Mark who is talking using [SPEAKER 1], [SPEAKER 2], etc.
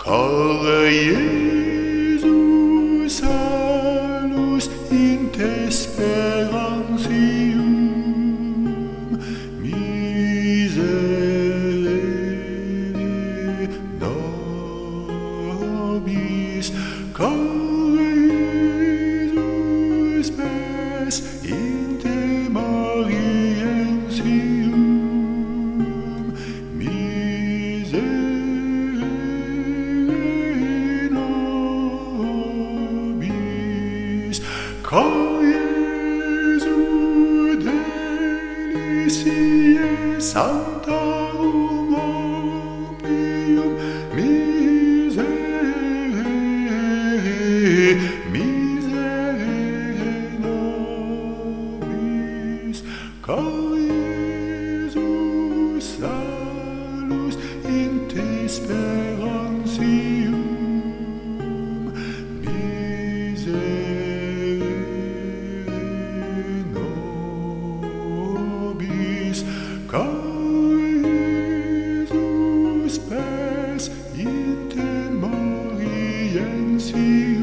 [SPEAKER 1] Cor Iesus salus in te sperantium miserere nobis. Cor Iesus spes in te Marientium Cor Iesu deliciae sanctarum opium miserere nobis. Cor Iesus salus in te sperantium Cor Iesus spes in te Marientium